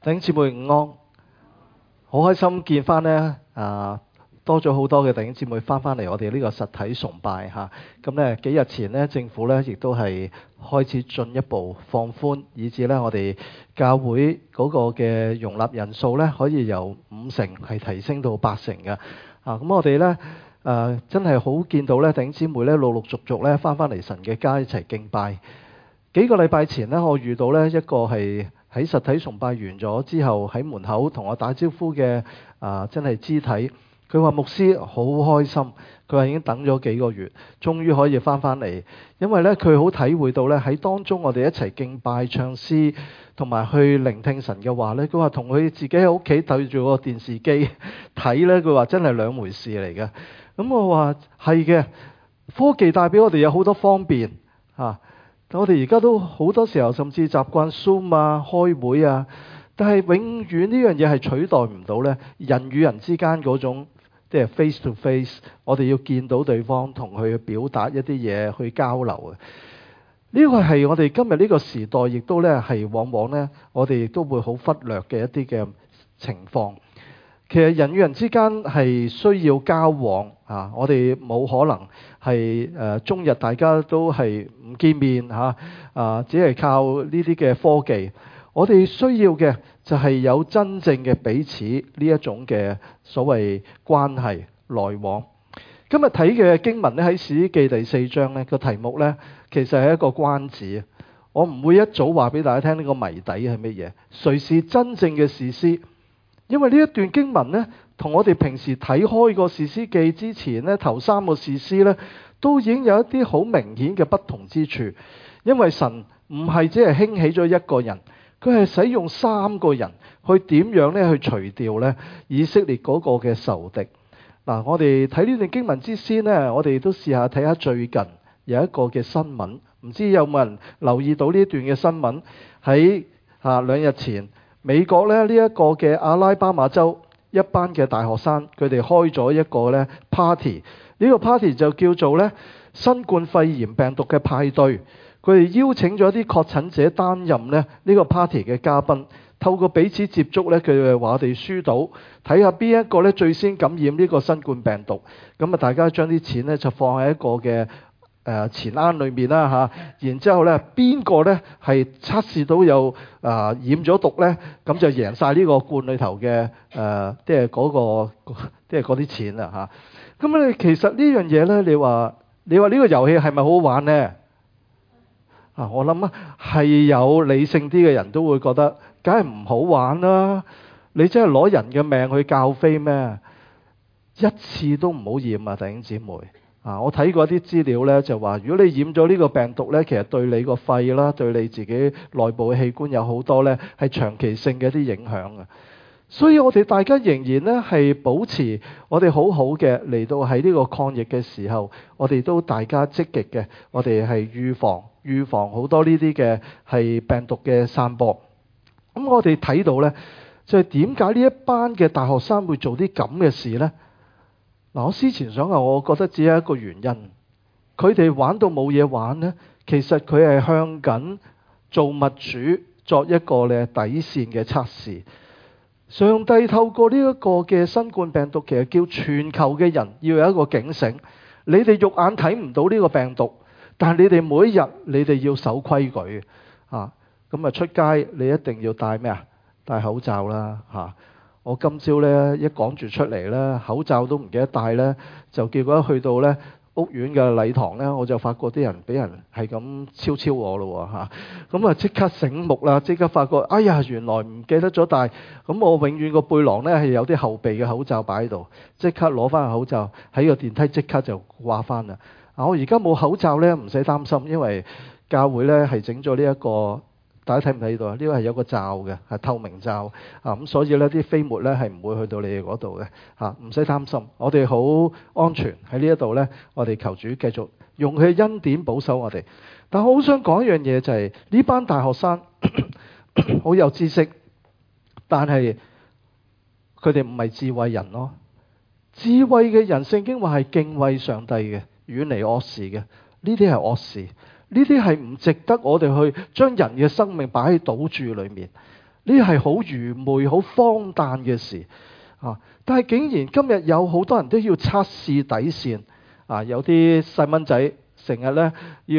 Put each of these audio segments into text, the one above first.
弟兄姊妹午安，好開心見翻呢，多咗好多嘅弟兄姊妹翻嚟我哋呢個實體崇拜嚇。咁呢幾日前呢，政府呢亦都係開始進一步放寬，以至呢我哋教會嗰個嘅容納人數呢，可以由50%係提升到80%嘅。咁我哋呢真係好見到呢弟兄姊妹呢陸陸續續呢翻嚟神嘅家一齊敬拜。幾個禮拜前呢，我遇到呢一個係喺實體崇拜完咗之後喺門口同我打招呼嘅真係肢體，佢話牧師好開心，佢話已經等咗幾個月，終於可以翻嚟，因為呢，佢好體會到呢喺當中我哋一齊敬拜唱詩同埋去聆聽神嘅話呢，佢話同佢自己喺屋企對住個電視機睇呢，佢話真係兩回事嚟嘅。咁我話係嘅，科技帶俾我哋有好多方便我哋而家都好多時候甚至習慣 Zoom 開會但係永遠呢樣嘢係取代唔到呢人與人之間嗰種即係 face to face， 我哋要見到對方同佢表達一啲嘢去交流嘅。呢個係我哋今日呢個時代亦都呢係往往呢我哋亦都會好忽略嘅一啲嘅情況。其實人與人之間係需要交往我哋冇可能係終日大家都係唔見面只係靠呢啲嘅科技。我哋需要嘅就係有真正嘅彼此呢一種嘅所謂關係來往。今日睇嘅經文咧喺士師記第4章呢個題目呢，其實係一個關子。我唔會一早話俾大家聽呢個謎底係乜嘢，誰是真正嘅士師？因為呢一段經文呢，同我哋平時睇開個士師記之前呢頭3個士師呢，都已經有一啲好明顯嘅不同之處。因為神唔係只係興起咗一個人，佢係使用3個人去點樣呢去除掉呢以色列嗰個嘅仇敵。我哋睇呢段經文之先呢，我哋都試下睇下最近有一個嘅新聞，唔知有冇人留意到呢段嘅新聞？喺2日前，美國呢一個嘅阿拉巴馬州一班嘅大學生，佢哋開咗一個呢 party， 呢個 party 就叫做呢新冠肺炎病毒嘅派對。佢哋邀請咗啲確診者擔任呢個 party 嘅嘉賓，透過彼此接觸呢，佢哋話我哋輸到睇下邊一個呢最先感染呢個新冠病毒。咁大家將啲錢呢就放喺一個嘅錢罌裏面啦然之後呢邊個呢係測試到有染咗毒呢，咁就贏晒呢個罐裏頭嘅即係嗰啲錢啦咁你其實呢樣嘢呢，你話呢個遊戲係咪好好玩呢？我諗係有理性啲嘅人都會覺得梗係唔好玩啦。你真係攞人嘅命去教飛咩？一次都唔好染弟兄姊妹我睇過啲資料呢，就話如果你染咗呢個病毒呢，其實對你個肺啦，對你自己內部嘅器官有好多呢係長期性嘅一啲影響。所以我哋大家仍然呢係保持我哋好好嘅嚟到喺呢個抗疫嘅時候，我哋都大家積極嘅，我哋係預防好多呢啲嘅係病毒嘅散播。咁我哋睇到呢，就係點解呢一班嘅大學生會做啲咁嘅事呢？我思前想後，我覺得只有一個原因，佢哋玩到冇嘢玩呢，其實佢係向緊造物主作一個呢底線嘅測試。上帝透過呢一個嘅新冠病毒，其實叫全球嘅人要有一個警醒。你哋肉眼睇唔到呢個病毒，但係你哋每一日你哋要守規矩咁出街你一定要戴咩戴口罩啦我今朝呢一趕住出嚟呢，口罩都唔記得戴呢，就結果去到呢屋苑嘅禮堂呢，我就發覺啲人俾人係咁超我咯咁即刻醒目啦，即刻發覺哎呀原來唔記得咗戴。咁我永遠個背囊呢係有啲後備嘅口罩擺喺度，即刻攞翻個口罩喺個電梯即刻就掛翻啦。我而家冇口罩呢，唔使擔心，因為教會呢係整咗呢一個，大家睇唔睇到呢個係有個罩嘅，係透明罩咁所以呢啲飛沫呢係唔會去到你哋嗰度嘅唔使擔心，我哋好安全喺呢一度呢，我哋求主繼續用佢嘅恩典保守我哋。但我好想講一樣嘢，就係呢班大學生好有知識，但係佢哋唔係智慧人咯。智慧嘅人，聖經話係敬畏上帝嘅，遠離惡事嘅，呢啲係惡事，呢啲係唔值得我哋去將人嘅生命擺喺賭注裏面。 呢係好愚昧、好荒誕嘅事啊！但係竟然今日有好多人都要測試底線啊！有啲細蚊仔成日呢要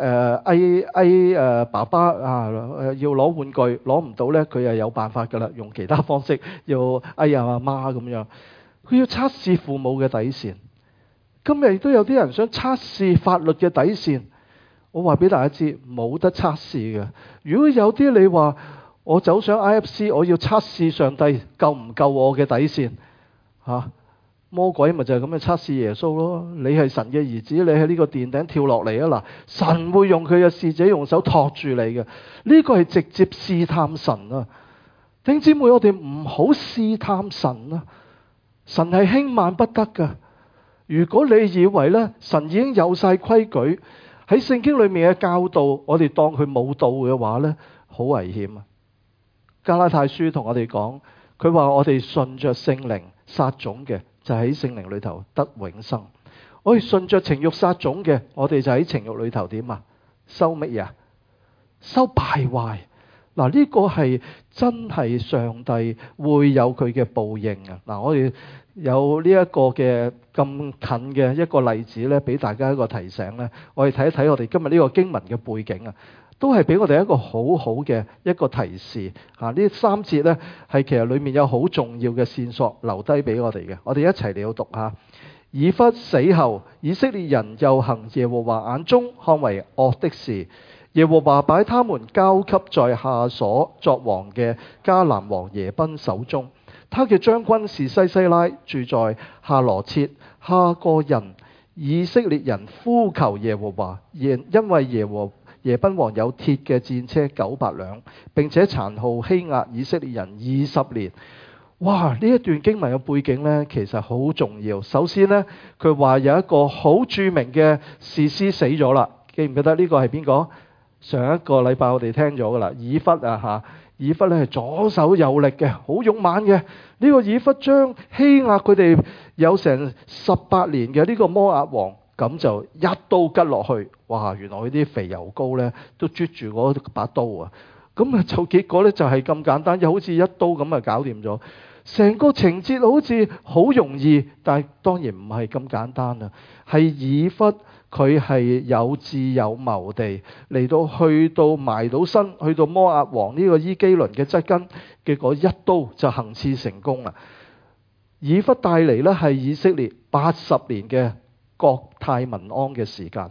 爸爸啊要攞玩具，攞唔到呢，佢又有辦法㗎啦，用其他方式要阿媽咁樣。佢要測試父母嘅底線。今日亦都有啲人想測試法律嘅底線。我話俾大家知，冇得測試嘅。如果有啲你話我走上 IFC， 我要測試上帝夠唔夠我嘅底線嚇？魔鬼咪就係咁樣測試耶穌咯。你係神嘅兒子，你喺呢個殿頂跳落嚟啊！嗱，神會用佢嘅使者用手托住你嘅。呢個係直接試探神啊！弟兄姊妹，我哋唔好試探神啊！神係輕慢不得噶。如果你以為呢，神已經有晒規矩喺聖經裏面嘅教導，我哋當佢冇道嘅話呢，好危險啊！加拉太書同我哋講，佢話我哋順着聖靈撒種嘅，就喺聖靈裏頭得永生。我哋順着情欲撒種嘅，我哋就喺情欲裏頭點啊？收乜嘢？收敗壞。嗱，呢個係真係上帝會有佢嘅報應啊！嗱，我哋有呢一個嘅咁近嘅一個例子呢，俾大家一個提醒呢。我哋睇一睇我哋今日呢個經文嘅背景啊，都係俾我哋一個好好嘅一個提示啊！呢三節呢，係其實裡面有好重要嘅線索留低俾我哋嘅。我哋一齊嚟讀下。以笏死後，以色列人又行耶和華眼中看為惡的事。耶和華把他們交給在夏瑣作王嘅迦南王耶賓手中。他嘅將軍是西西拉，住在哈羅切。哈個人以色列人呼求耶和華，因為耶賓王有鐵嘅戰車900輛，並且殘酷欺壓以色列人20年。哇！呢一段經文嘅背景呢，其實好重要。首先呢，佢話有一個好著名嘅士師死咗啦。記唔記得呢個係邊個？上一個禮拜我哋聽咗噶啦，以笏啊嚇，以笏咧係左手有力嘅，好勇猛嘅。呢個以笏將欺壓佢哋有成18年嘅呢個摩押王，咁就一刀吉落去。哇！原來佢啲肥油膏咧都啜住嗰把刀啊！咁啊就結果咧就係咁簡單，又好似一刀咁啊搞掂咗。成個情節好似好容易，但係當然唔係咁簡單啊！係以笏。佢係有智有謀地嚟到去到埋到身，去到摩押王呢個伊基倫嘅側根，結果一刀就行刺成功啦。以笏帶嚟呢係以色列80年嘅國泰民安嘅時間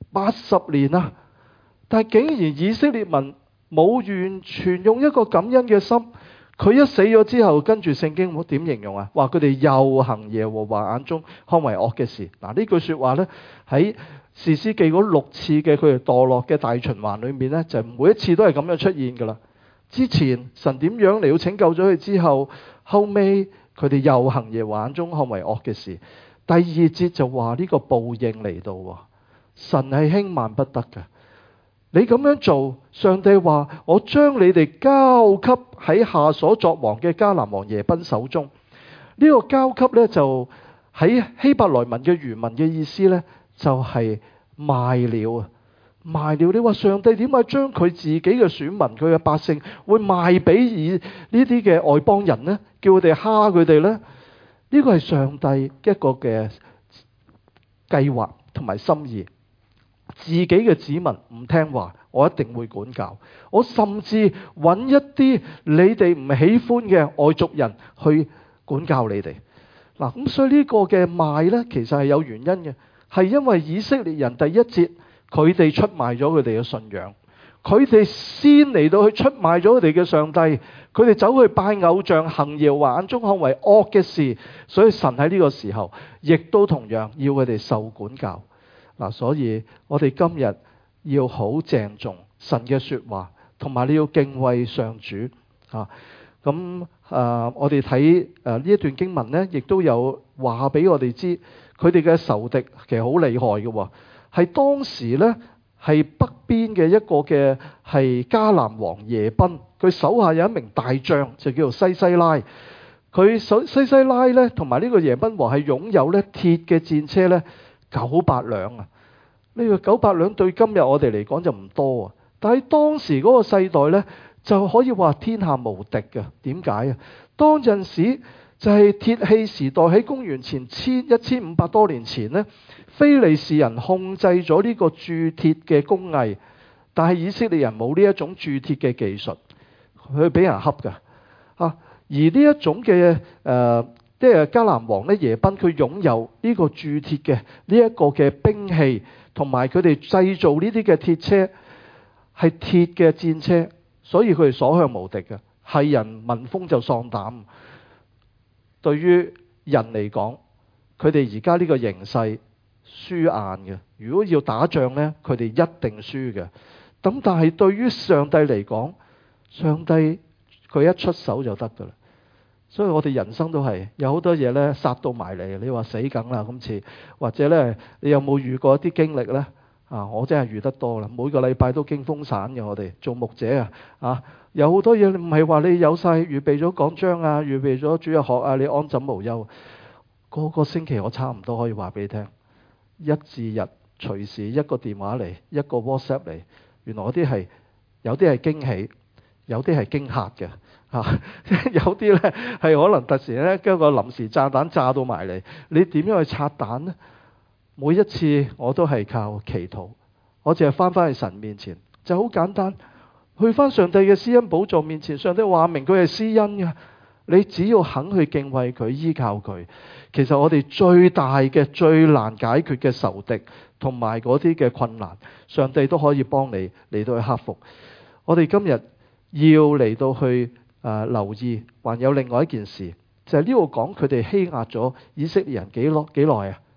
，80年啊！但係竟然以色列民冇完全用一個感恩嘅心。佢一死咗之後，跟住聖經我點形容啊？話佢哋又行耶和華眼中看為惡嘅事。嗱，呢句說話呢，喺士師記嗰6次嘅佢哋墮落嘅大循環裏面呢，就每一次都係咁樣出現噶啦。之前神點樣嚟到拯救咗佢之後，後尾佢哋又行耶和華眼中看為惡嘅事。第2節就話呢個報應嚟到，神係輕慢不得嘅。你咁樣做，上帝話我將你哋交給喺夏瑣作王嘅迦南王耶賓手中。呢個交給呢，就喺希伯來文嘅原文嘅意思呢，就係賣了啊！賣了。你話上帝點解將佢自己嘅選民，佢嘅百姓會賣俾呢啲嘅外邦人呢？叫佢哋蝦佢哋呢？呢個係上帝一個嘅計劃同埋心意。自己嘅子民唔聽話，我一定會管教。我甚至揾一啲你哋唔喜歡嘅外族人去管教你哋。嗱，咁所以呢個嘅賣呢，其實係有原因嘅，係因為以色列人第1節佢哋出賣咗佢哋嘅信仰，佢哋先嚟到去出賣咗佢哋嘅上帝，佢哋走去拜偶像，行耶和華眼中看為惡嘅事，所以神喺呢個時候亦都同樣要佢哋受管教。嗱，所以我哋今日要好鄭重神嘅說話，同埋你要敬畏上主啊。咁我哋睇呢一段經文呢，亦都有話俾我哋知，佢哋嘅仇敵其實好厲害嘅，係當時呢，係北邊嘅一個嘅係迦南王耶賓，佢手下有一名大將就叫做西西拉。佢西西拉呢，同埋呢個耶賓王係擁有呢鐵嘅戰車呢900輛啊！呢個900輛對今日我哋嚟講就唔多啊，但係當時嗰個世代呢， 就可以話天下無敵嘅。點解啊？當陣時就係鐵器時代，喺公元前1500多年前呢，非利士人控制咗呢個鑄鐵嘅工藝，但係以色列人冇呢一種鑄鐵嘅技術，佢俾人恰㗎。而呢一種嘅即係迦南王咧，耶賓，佢擁有呢個鑄鐵嘅呢一個嘅兵器，同埋佢哋製造呢啲嘅鐵車係鐵嘅戰車，所以佢哋所向無敵嘅，係人聞風就喪膽。對於人嚟講，佢哋而家呢個形勢輸硬嘅，如果要打仗呢，佢哋一定輸嘅。咁但係對於上帝嚟講，上帝佢一出手就得噶啦。所以我哋人生都係有好多嘢呢，殺到埋嚟，你話死梗啦今次，或者呢，你有冇遇過一啲經歷呢？我真係遇得多啦，每個禮拜都驚風散嘅。我哋做牧者有好多嘢唔係話你有晒預備咗講章啊，預備咗主日學啊，你安枕無憂。個星期我差唔多可以話俾你聽，一至日隨時一個電話嚟，一個 WhatsApp 嚟，原來有啲係驚喜，有啲係驚嚇嘅。有啲呢係可能突然呢將個臨時炸彈炸到埋嚟，你點樣去拆彈呢？每一次我都係靠祈禱，我淨係翻去神面前，就好簡單，去翻上帝嘅施恩寶座面前。上帝話明佢係施恩嘅，你只要肯去敬畏佢，依靠佢。其實我哋最大嘅最難解決嘅仇敵同埋嗰啲嘅困難，上帝都可以幫你嚟到去克服。我哋今日要嚟到去留意，還有另外一件事，就係呢度講佢哋欺壓咗以色列人幾耐啊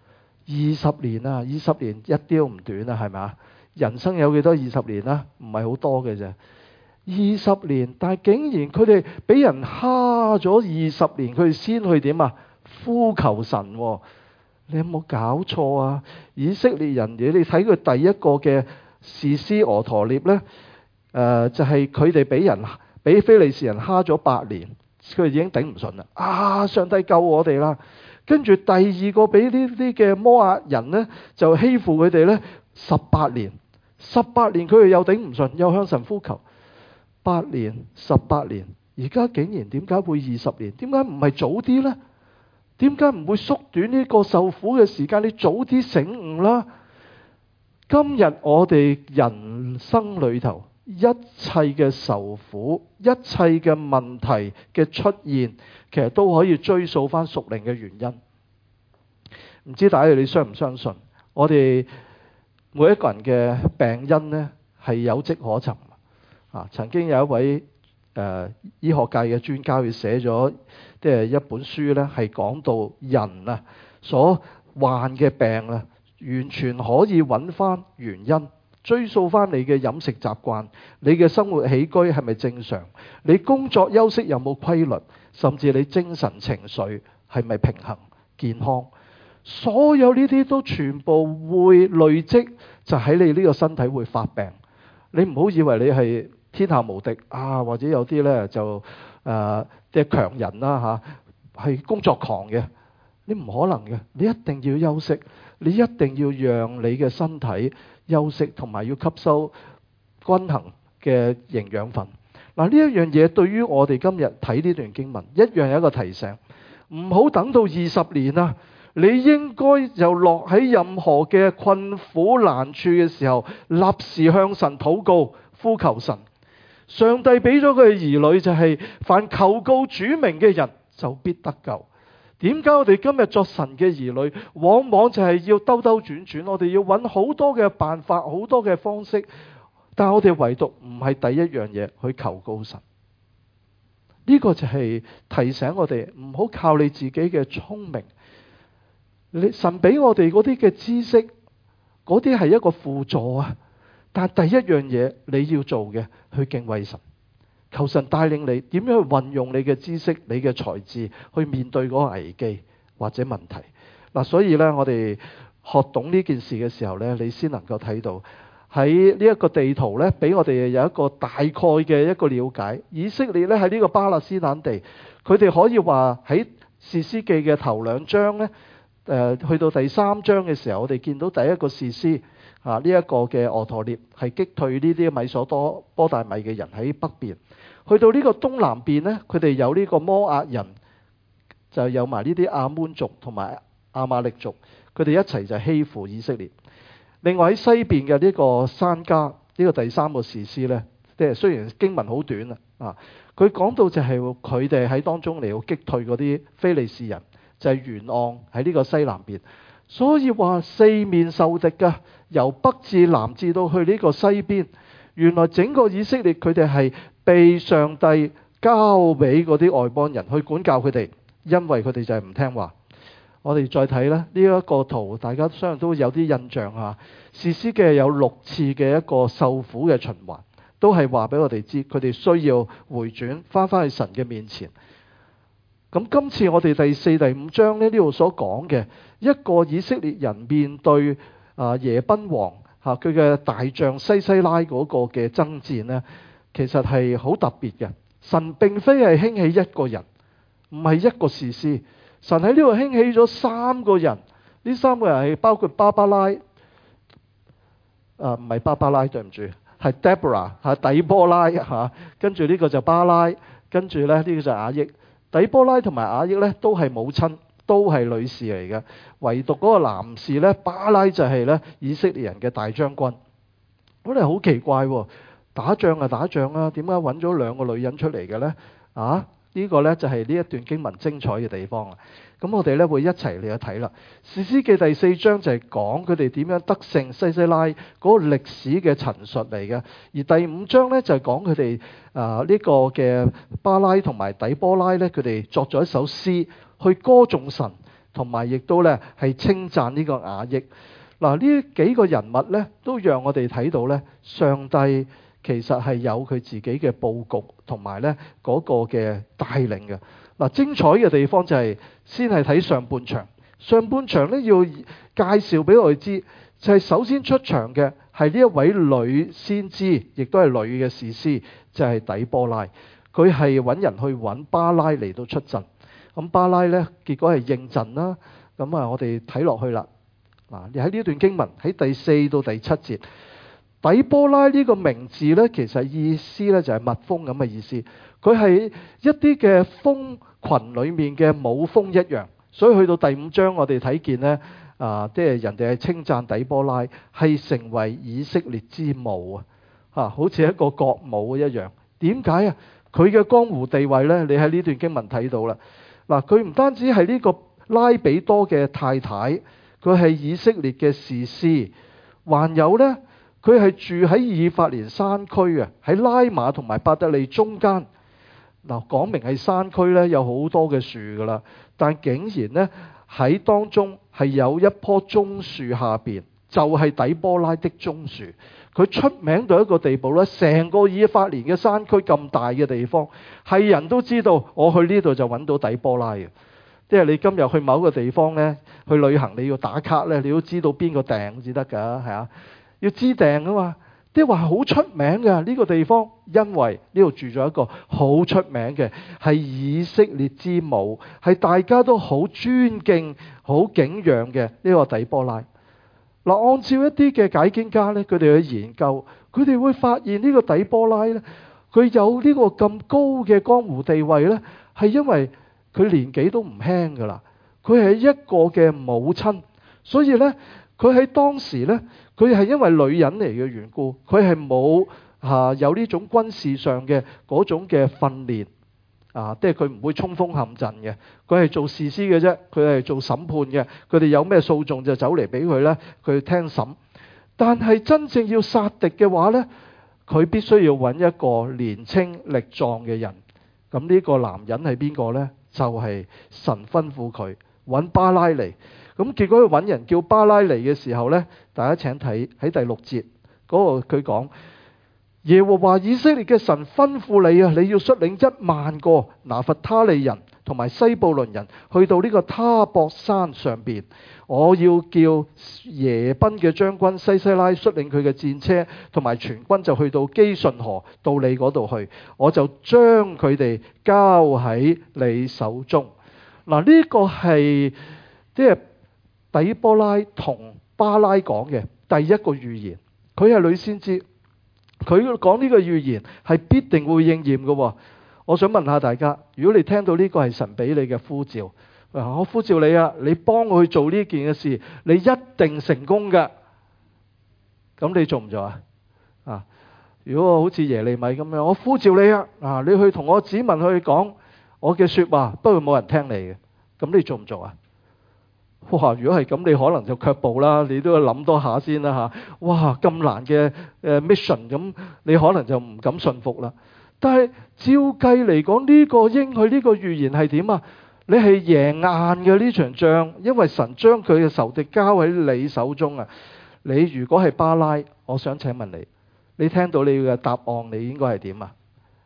？20年啊，20年一啲都唔短啊，係咪啊？人生有幾多20年啊？唔係好多嘅啫。20年，但係竟然佢哋俾人蝦咗20年，佢哋先去點啊？呼求神。你有冇搞錯啊？以色列人，你睇佢第一個嘅士師俄陀聶呢，就係佢哋俾非利士人蝦咗8年，佢哋已經頂唔順啦。上帝救我哋啦！跟住第二個俾呢啲嘅摩押人呢，就欺負佢哋呢18年，18年佢哋又頂唔順，又向神呼求。8年、18年，而家竟然點解會20年？點解唔係早啲呢？點解唔會縮短呢個受苦嘅時間？你早啲醒悟啦！今日我哋人生裏頭一切嘅受苦、一切嘅問題嘅出現，其實都可以追溯翻屬靈嘅原因。唔知大家你相唔相信？我哋每一個人嘅病因呢係有跡可尋。曾經有一位醫學界嘅專家，佢寫咗即係一本書呢，係講到人所患嘅病完全可以揾翻原因，追溯翻你嘅飲食習慣，你嘅生活起居係咪正常，你工作休息有冇規律，甚至你精神情緒係咪平衡健康，所有呢啲都全部會累積，就喺你呢個身體會發病。你唔好以為你係天下無敵或者有啲呢就即係強人啦係工作狂嘅，你唔可能嘅。你一定要休息，你一定要讓你嘅身體休息，同埋要吸收均衡嘅營養分。呢一樣嘢對於我哋今日睇呢段經文一樣有一個提醒，唔好等到20年啊！你應該就落喺任何嘅困苦難處嘅時候，立時向神禱告，呼求神。上帝俾咗佢嘅兒女就係凡求告主名嘅人就必得救。點解我哋今日作神嘅兒女，往往就係要兜兜轉轉，我哋要揾好多嘅辦法，好多嘅方式，但係我哋唯獨唔係第一樣嘢去求告神。呢個就係提醒我哋唔好靠你自己嘅聰明，神俾我哋嗰啲嘅知識，嗰啲係一個輔助啊。但係第一樣嘢你要做嘅，去敬畏神，求神帶領你點樣去運用你嘅知識、你嘅才智去面對嗰個危機或者問題。所以呢，我哋學懂呢件事嘅時候呢，你先能夠睇到喺呢一個地圖呢，俾我哋有一個大概嘅一個了解。以色列呢，喺呢個巴勒斯坦地，佢哋可以話喺士師記嘅頭2章呢，去到第3章嘅時候，我哋見到第一個士師。 呢一個嘅俄陀聶係擊退呢啲米所波大米嘅人喺北邊。去到呢個東南邊呢，佢哋有呢個摩押人，就有埋呢啲亞捫族同埋亞瑪力族，佢哋一齊就欺負以色列。另外喺西邊嘅呢個珊迦，呢個第三個士師呢，即係雖然經文好短佢講到就係佢哋喺當中嚟到擊退嗰啲非利士人，就係沿岸喺呢個西南邊。所以話四面受敵㗎，由北至南至到去呢個西邊。原來整個以色列佢哋係被上帝交俾嗰啲外邦人去管教佢哋，因為佢哋就係唔聽話。我哋再睇呢一個圖，大家相信都有啲印象啊。士師記有6次嘅一個受苦嘅循環，都係話俾我哋知，佢哋需要回轉翻去神嘅面前。咁今次我哋第4、第5章呢度所講嘅一個以色列人面對耶賓王佢嘅大將西西拉嗰個嘅爭戰呢，其實係好特別嘅。神並非係興起一個人，唔係一個士師。神喺呢度興起咗3個人，呢3個人係包括巴巴拉，唔係巴巴拉，對唔住，係 Deborah 底波拉跟住呢個就巴拉，跟住呢個就雅億。底波拉同埋雅億呢都係母親，都係女士嚟嘅，唯獨嗰個男士呢，巴拉就係呢以色列人嘅大將軍。咁你好奇怪喎，打仗啊打仗啊，點解揾咗2個女人出嚟嘅呢？呢個呢就係呢一段經文精彩嘅地方啦。咁我哋呢會一齊嚟去睇啦。士師記第4章就係講佢哋點樣得勝西西拉嗰個歷史嘅陳述嚟嘅，而第5章呢就係講佢哋呢個嘅巴拉同埋底波拉呢，佢哋作咗一首詩去歌頌神，同埋亦都呢係稱讚呢個雅億。呢幾個人物呢，都讓我哋睇到呢，上帝其實係有佢自己嘅佈局同埋呢嗰個嘅帶領嘅。精彩嘅地方就係先係睇上半場。上半場呢要介紹俾我哋知，就係首先出場嘅係呢一位女先知，亦都係女嘅士師，就係底波拉。佢係揾人去揾巴拉嚟到出陣。咁巴拉呢結果係應陣啦。咁我哋睇落去啦。你喺呢段經文喺第4到第7節。底波拉呢個名字呢，其實意思呢就係蜜蜂咁嘅意思。佢係一啲嘅蜂群裏面嘅母蜂一樣。所以去到第5章，我哋睇見呢，即係人哋係稱讚底波拉係成為以色列之母好似一個國母一樣。點解啊？佢嘅江湖地位呢，你喺呢段經文睇到啦。佢唔單止係呢個拉比多嘅太太，佢係以色列嘅士師，還有呢。佢係住喺以法蓮山區喺拉馬同埋伯特利中間。講明係山區呢，有好多嘅樹噶啦，但竟然呢，喺當中係有一棵棕樹下邊，就係底波拉的棕樹。佢出名到一個地步呢，成個以法蓮嘅山區咁大嘅地方，係人都知道我去呢度就揾到底波拉嘅。即係你今日去某個地方呢，去旅行你要打卡呢，你都知道邊個訂至得噶，係啊。要知訂啊嘛，啲話好出名嘅呢個地方，因為呢度住咗一個好出名嘅係以色列之母，係大家都好尊敬、好敬仰嘅呢個底波拉。按照一啲嘅解經家呢，佢哋去研究，佢哋會發現呢個底波拉呢，佢有呢個咁高嘅江湖地位呢，係因為佢年紀都唔輕噶啦，佢係一個嘅母親，所以呢，佢喺當時呢。佢係因為女人嚟嘅緣故，佢係冇有呢種軍事上嘅嗰種嘅訓練即係佢唔會衝鋒陷陣嘅，佢係做士師嘅啫，佢係做審判嘅，佢哋有咩訴訟就走嚟俾佢呢，佢聽審。但係真正要殺敵嘅話呢，佢必須要揾一個年輕力壯嘅人。咁呢個男人係邊個呢？就係神吩咐佢揾巴拉嚟。咁結果佢揾人叫巴拉嚟嘅時候呢，大家請睇喺第6節嗰個佢講，耶和華以色列嘅神吩咐你你要率領10000個拿弗他利人同埋西布倫人去到呢個他泊山上邊，我要叫耶賓嘅將軍西西拉率領佢嘅戰車同埋全軍就去到基順河到你嗰度去，我就將佢哋交喺你手中。呢個係即係底波拉同巴拉講嘅， 第一個預言，佢係女先知，佢講呢個預言係必定會應驗嘅。我想問下大家，如果你聽到呢個係神俾你嘅呼召，我呼召你啊，你幫我去做呢件嘅事，你一定成功嘅，咁你做唔做啊？如果好似耶利米咁樣，我呼召你啊，你去同我子民去講我嘅說話，不過冇人聽你嘅，咁你做唔做啊？哇！如果係咁，你可能就卻步啦，你都要諗多下先啦吓。哇！咁難嘅mission，咁你可能就唔敢信服啦。但係照計嚟講，呢個應許呢個預言係點啊？你係贏硬嘅呢場仗，因為神將佢嘅仇敵交喺你手中啊！你如果係巴拉，我想請問你，你聽到你嘅答案，你應該係點啊？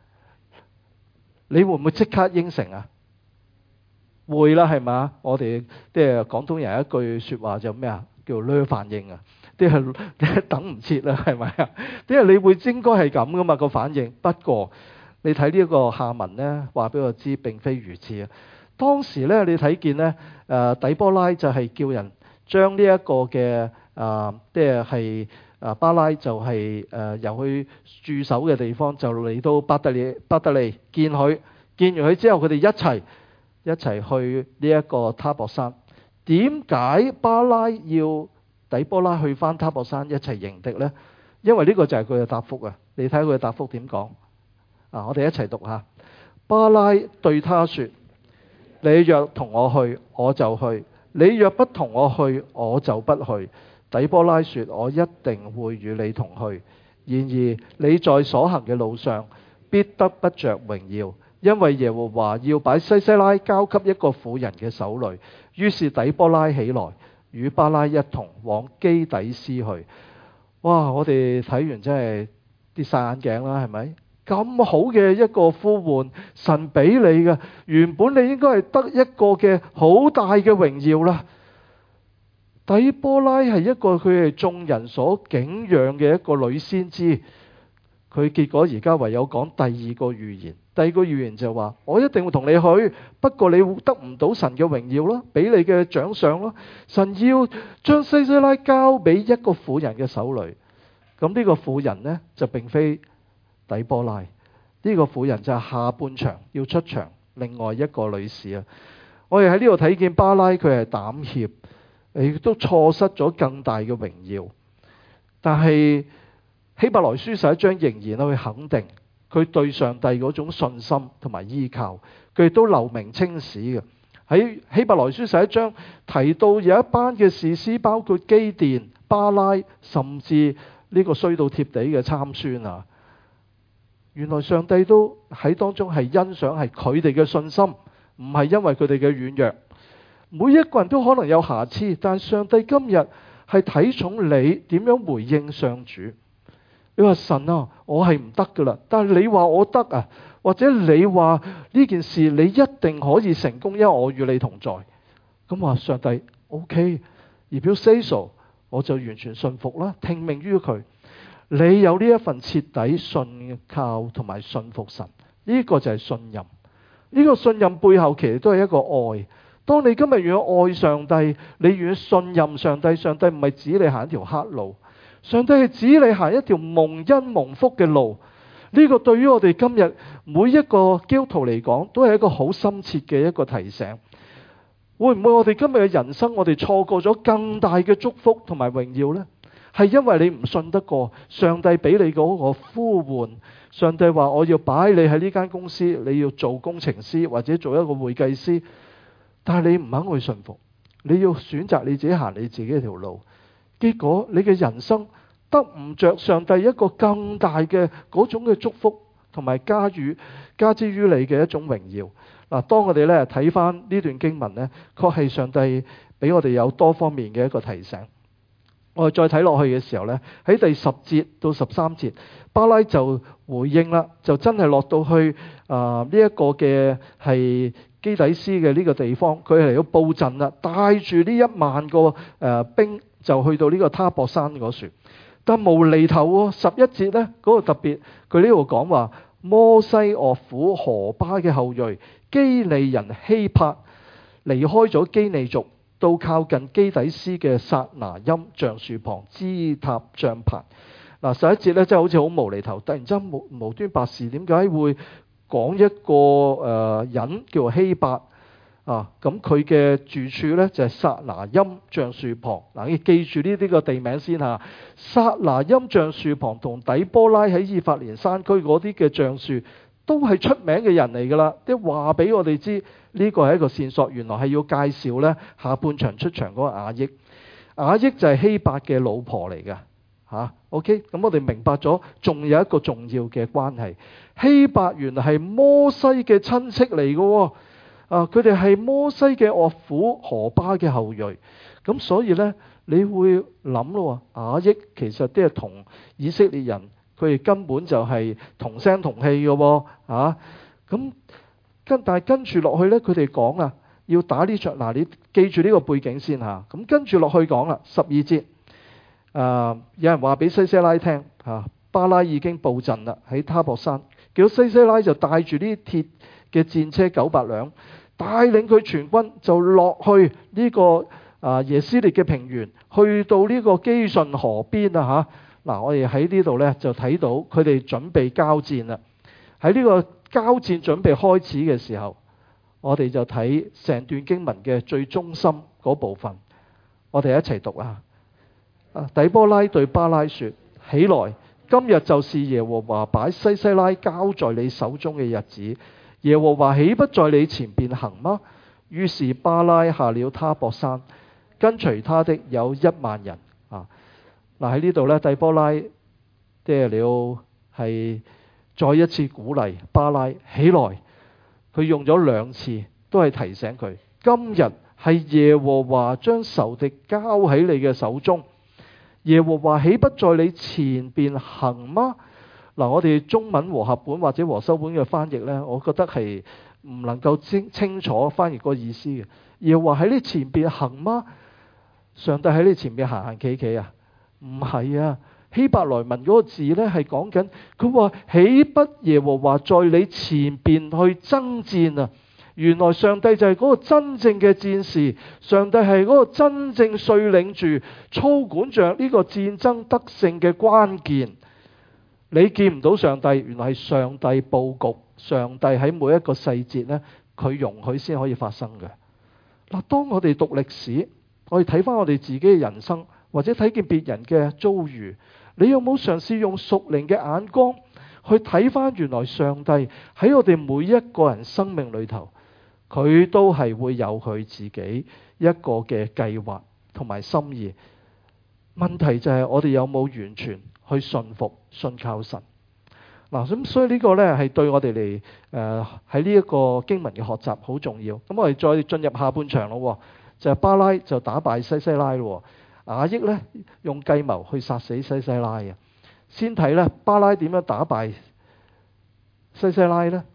你會唔會即刻應承啊？會啦，係嘛？我哋即係廣東人一句說話就咩啊？叫掠反應啊！即係等唔切啦，係咪啊？因為你會應該係咁噶嘛個反應。不過你睇呢一個下文呢，話俾我知並非如此啊！當時呢，你睇見呢，底波拉就係叫人將呢一個嘅即係巴拉就係由佢駐守嘅地方就嚟到伯特利見佢，見完佢之後佢哋一齊去呢一個他泊山。點解巴拉要底波拉去返他泊山一齊迎敵呢？因為呢個就係佢嘅答覆啊！你睇佢嘅答覆點講啊？我哋一齊讀下。巴拉對他說：你若同我去，我就去；你若不同我去，我就不去。底波拉說：我一定會與你同去。然而你在所行嘅路上，必得不着榮耀，因為耶和華要把西西拉交給一個婦人嘅手裏。於是底波拉起來，與巴拉一同往基底斯去。哇！我哋睇完真係跌晒眼鏡啦，係咪？咁好嘅一個呼喚，神俾你嘅，原本你應該係得一個嘅好大嘅榮耀啦。底波拉係一個佢係眾人所敬仰嘅一個女先知，佢結果而家唯有講第二個預言。第二個預言就話：我一定會同你去，不過你會得唔到神嘅榮耀咯，俾你嘅獎賞咯。神要將西西拉交俾一個婦人嘅手裏。咁呢個婦人呢，就並非底波拉，呢個婦人就係下半場要出場另外一個女士啊！我哋喺呢度睇見巴拉佢係膽怯，亦都錯失咗更大嘅榮耀。但係希伯來書11章仍然去肯定佢對上帝嗰種信心同埋依靠，佢亦都留名青史嘅。喺希伯來書11章提到有一班嘅士師，包括基甸、巴拉，甚至呢個衰到貼地嘅參孫啊！原來上帝都喺當中係欣賞係佢哋嘅信心，唔係因為佢哋嘅軟弱。每一個人都可能有瑕疵，但上帝今日係睇重你點樣回應上主。你話神啊，我係唔得噶啦，但係你話我得啊，或者你話呢件事你一定可以成功，因為我與你同在。咁話上帝 OK， 而表 say so， 我就完全信服啦，聽命於佢。你有呢一份徹底信靠同埋信服神，呢個就係信任。呢個信任背後其實都係一個愛。當你今日願意愛上帝，你願意信任上帝，上帝唔係指你行一條黑路，上帝係指你行一條蒙恩蒙福嘅路。呢個對於我哋今日每一個基督徒嚟講，都係一個好深切嘅一個提醒。會唔會我哋今日嘅人生，我哋錯過咗更大嘅祝福同埋榮耀呢？係因為你唔信得過上帝俾你嗰個呼喚。上帝話我要擺你喺呢間公司，你要做工程師或者做一個會計師，但係你唔肯去信服，你要選擇你自己行你自己一條路，結果你嘅人生得唔着上帝一個更大嘅嗰種嘅祝福同埋加之於你嘅一種榮耀。嗱，當我哋咧睇翻呢段經文呢，確係上帝俾我哋有多方面嘅一個提醒。我哋再睇落去嘅時候呢，喺第10節到13節，巴拉就回應啦，就真係落到去呢一個嘅係基底斯嘅呢個地方，佢係嚟到布陣啦，帶住呢1萬個兵就去到呢個他泊山嗰處。但無厘頭喎，11節呢嗰個特別，佢呢度講話摩西岳父何巴嘅後裔基利人希帕離開咗基尼族， 到靠近基底斯嘅撒拿音橡樹旁支搭帳棚。嗱，11節咧真係好似好無厘頭，突然之間無端白事，點解會講一個人叫做希伯啊？咁佢嘅住處咧就係撒拿音橡樹旁。嗱，你記住呢啲個地名先嚇。撒拿音橡樹旁同底波拉喺以法蓮山區嗰啲嘅橡樹都係出名嘅人嚟㗎啦。即係話俾我哋知呢個係一個線索，原來係要介紹咧下半場出場嗰個雅億。雅億就係希伯嘅老婆嚟㗎。OK， 咁我哋明白咗，仲有一個重要嘅關係。希伯原來係摩西嘅親戚嚟嘅喎，佢哋係摩西嘅岳父何巴嘅後裔。咁所以呢，你會諗咯，雅億其實都係同以色列人，佢哋根本就係同聲同氣嘅喎，但係跟住落去呢，佢哋講啊，要打呢場。嗱，你記住呢個背景先嚇。咁跟住落去講啦，12節。有人話俾西西拉聽，巴拉已經布陣啦，喺他泊山。叫西西拉就帶住啲鐵嘅戰車900輛，帶領佢全軍就落去呢個耶斯列嘅平原，去到呢個基順河邊啊嚇。我哋喺呢度呢，就睇到佢哋準備交戰啦。喺呢個交戰準備開始嘅時候，我哋就睇成段經文嘅最中心嗰部分，我哋一齊讀啊！底波拉對巴拉說：起來，今日就是耶和華把西西拉交在你手中嘅日子。耶和華豈不在你前邊行嗎？於是巴拉下了他泊山，跟隨他的有10000人。喺呢度呢，底波拉即係了係再一次鼓勵巴拉起來。佢用咗2次，都係提醒佢，今日係耶和華將仇敵交喺你嘅手中。耶和華豈不在你前邊行嗎？我哋中文和合本或者和修本嘅翻譯呢，我覺得係唔能夠清楚翻譯個意思嘅。耶和華喺你前邊行嗎？上帝喺你前邊行行企企啊？唔係啊！希伯來文嗰個字呢係講緊，佢話豈不耶和華在你前邊去爭戰啊？原來上帝就係嗰個真正嘅戰士，上帝係嗰個真正率領住操管着呢個戰爭得勝嘅關鍵。你見唔到上帝，原來係上帝佈局，上帝喺每一個細節呢，佢容許先可以發生嘅。當我哋讀歷史，我哋睇翻我哋自己嘅人生，或者睇見別人嘅遭遇，你有冇嘗試用屬靈嘅眼光去睇翻原來上帝喺我哋每一個人生命裏頭，佢都係會有佢自己一個嘅計劃同埋心意。問題就係我哋有冇完全去信服、信靠神？咁所以呢個呢係對我哋嚟喺呢一個經文嘅學習好重要。咁我哋再進入下半場咯，就係巴拉就打敗西西拉咯。雅億呢用計謀去殺死西西拉嘅。先睇呢巴拉點樣打敗西西拉呢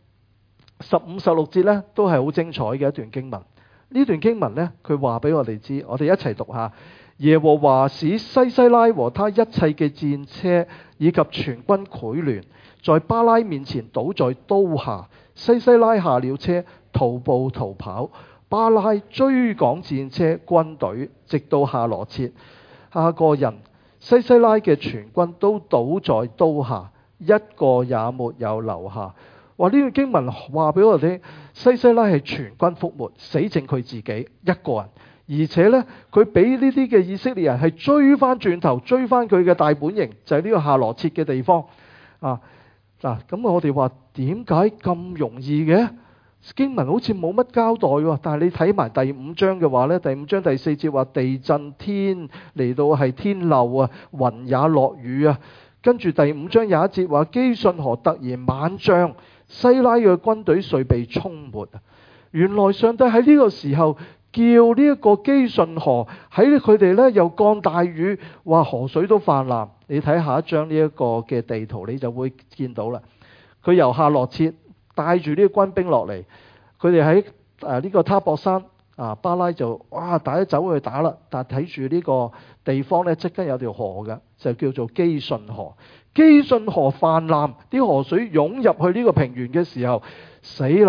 ？15、16節呢都係好精彩嘅一段經文。呢段經文呢，佢話俾我哋知，我哋一齊讀下。耶和華使西西拉和他一切嘅戰車以及全軍潰亂，在巴拉面前倒在刀下。西西拉下了車，徒步逃跑。巴拉追趕戰車軍隊，直到夏羅設。下個人西西拉嘅全軍都倒在刀下，一個也沒有留下。話呢段經文話俾我哋聽，西西拉係全軍覆沒，死剩佢自己一個人。而且呢，佢俾呢啲嘅以色列人係追翻轉頭，追翻佢嘅大本營，就係呢個夏羅設嘅地方。咁我哋話點解咁容易嘅？經文好似冇乜交代喎。但係你睇埋第5章嘅話呢，第5章第4節話地震，天嚟到係天漏啊，雲也落雨啊。跟住第5章有一節話基順河突然猛漲，西拉嘅軍隊遂被沖沒。原來上帝喺呢個時候叫呢一個基順河喺佢哋呢又降大雨，話河水都泛濫。你睇下一張呢一個嘅地圖，你就會見到啦。佢由夏羅設帶住呢個軍兵落嚟，佢哋喺呢個他泊山巴拉就大家走去打啦。但係睇住呢個地方呢，即刻有條河嘅，就叫做基順河。基順河泛濫，啲河水湧入去呢個平原嘅時候，死啦！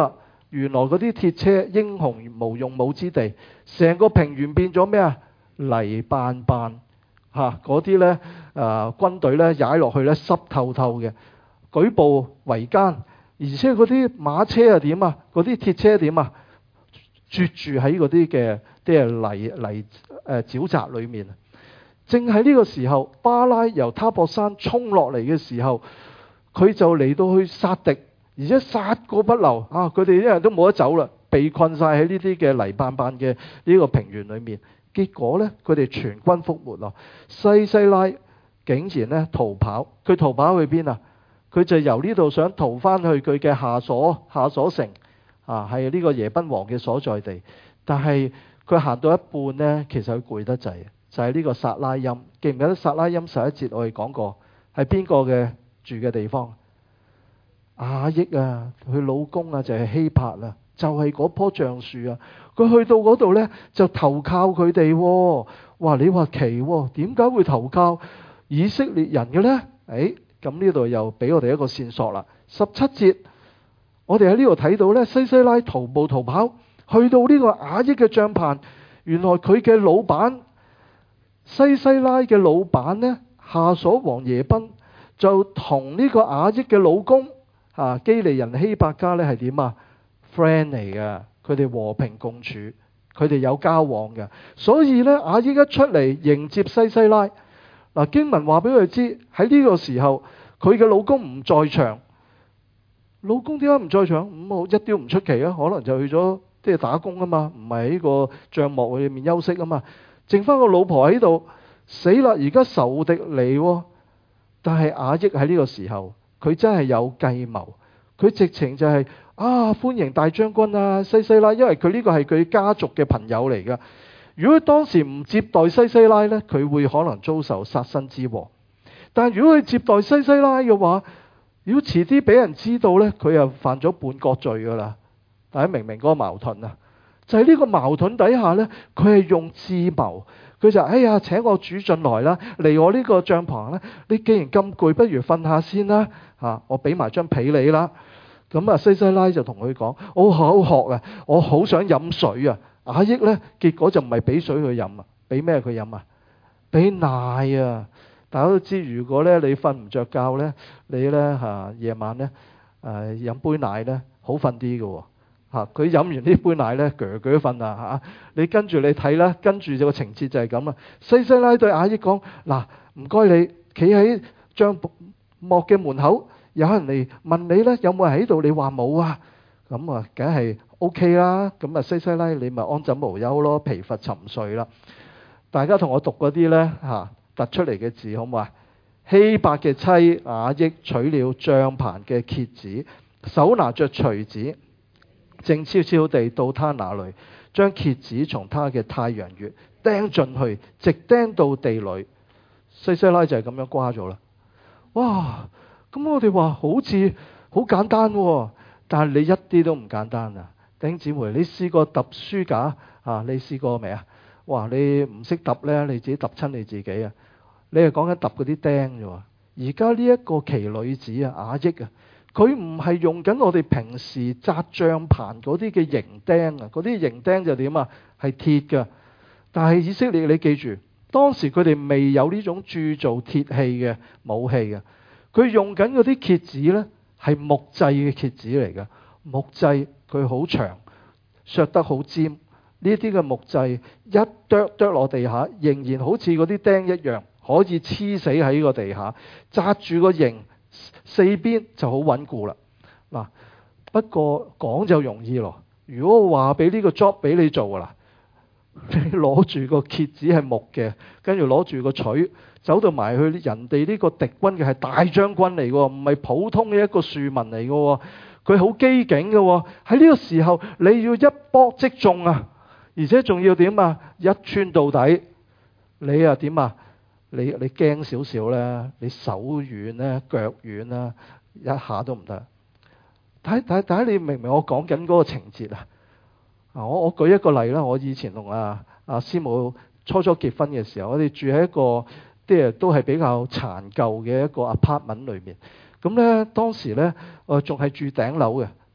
原來嗰啲鐵車英雄無用武之地，成個平原變咗咩啊？泥斑斑嚇，嗰啲呢軍隊呢踩落去呢濕透透嘅，舉步維艱，而且嗰啲馬車係點啊？嗰啲鐵車點啊？啜住喺嗰啲嘅泥沼澤裏面。正喺呢個時候，巴拉由他泊山衝落嚟嘅時候，佢就嚟到去殺敵，而且殺個不留啊！佢哋一人都冇得走啦，被困晒喺呢啲嘅泥斑斑嘅呢個平原裏面。結果呢，佢哋全軍覆沒咯。西西拉竟然呢逃跑，佢逃跑去邊啊？佢就由呢度想逃翻去佢嘅下所城啊，係呢個耶賓王嘅所在地。但係佢行到一半呢，其實佢攰得滯，就係呢個撒拉音。記唔記得撒拉音11節我哋講過係邊個嘅住嘅地方？雅億啊，佢老公啊就係希伯啊，就係嗰棵橡樹啊。佢去到嗰度呢，就投靠佢哋。哇！你話奇喎，點解會投靠以色列人嘅呢？咁呢度又俾我哋一個線索啦。17節，我哋喺呢度睇到呢，西西拉徒步逃跑，去到呢個雅億嘅帳棚。原來佢嘅老闆西西拉嘅老闆呢，夏瑣王耶賓就同呢個雅億嘅老公基利人希伯家呢係點啊 friend 嚟嘅，佢哋和平共處，佢哋有交往嘅。所以呢，雅億一出嚟迎接西西拉。經文話俾佢知，喺呢個時候佢嘅老公唔在場。老公點解唔在場？一啲都唔出奇啊，可能就去咗打工啊嘛，唔係喺個帳幕裏面休息啊嘛。剩翻個老婆喺度，死啦！而家仇敵嚟，但係雅億喺呢個時候，佢真係有計謀，佢直情就係歡迎大將軍啊西西拉，因為佢呢個係佢家族嘅朋友嚟噶。如果當時唔接待西西拉呢，佢會可能遭受殺身之禍。但如果佢接待西西拉嘅話，如果遲啲俾人知道呢，佢又犯咗叛國罪噶啦。大家明唔明嗰個矛盾啊？就係呢個矛盾底下呢，佢係用智謀，佢就請我主進來啦，嚟我呢個帳篷啦。你既然咁攰，不如瞓下先啦，我俾埋張被你啦。咁西西拉就同佢講：我口渴啊，我好想飲水啊。雅億呢，結果就唔係俾水佢飲啊，俾咩佢飲啊？俾奶啊！大家都知，如果呢你瞓唔着覺呢，你呢夜晚呢飲杯奶呢好瞓啲嘅。佢飲完呢杯奶呢，鋸瞓啊！你跟住你睇啦，跟住個情節就係咁啦。西西拉對雅億講：嗱，唔該你企喺帳幕嘅門口，有人嚟問你呢，有冇人喺度？你話冇啊？咁啊，梗係 OK 啦。咁西西拉你咪安枕無憂咯，疲乏沉睡啦。大家同我讀嗰啲呢，突出嚟嘅字好唔好啊？希伯嘅妻雅億取了帳棚嘅橛子，手拿着錘子，靜悄悄地到他那裏，將橛子從他嘅太陽穴釘進去，直釘到地裏。西西拉就係咁樣瓜咗啦。哇！咁我哋話好似好簡單喎，但係你一啲都唔簡單啊！弟兄姊妹，你試過揼書架你試過未啊？哇！你唔識揼呢，你自己揼親你自己啊！你係講緊揼嗰啲釘啫喎。而家呢一個奇女子雅億佢唔係用緊我哋平時紮帳棚嗰啲嘅營釘啊，嗰啲營釘就點啊？係鐵㗎。但係以色列，你記住，當時佢哋未有呢種鑄造鐵器嘅武器嘅，佢用緊嗰啲橛子呢，係木製嘅橛子嚟㗎。木製佢好長，削得好尖。呢啲嘅木製一剁落地下，仍然好似嗰啲釘一樣，可以黐死喺個地下，紮住個營。四邊就好穩固啦。嗱，不過講就容易咯。如果我話俾呢個 job 俾你做啦，你攞住個橛子係木嘅，跟住攞住個錘走到埋去人哋呢個敵軍嘅係大將軍嚟嘅，唔係普通嘅一個庶民嚟嘅。佢好機警嘅。喺呢個時候你要一波即中啊，而且仲要點啊？一穿到底，你啊點啊？你驚少少咧，你手軟咧，腳軟啦，一下都唔得。睇你明唔明我講緊嗰個情節啊？我舉一個例啦。我以前同阿師母初結婚嘅時候，我哋住喺一個都係比較殘舊嘅一個 apartment 裏面。咁咧當時咧仲係住頂樓嘅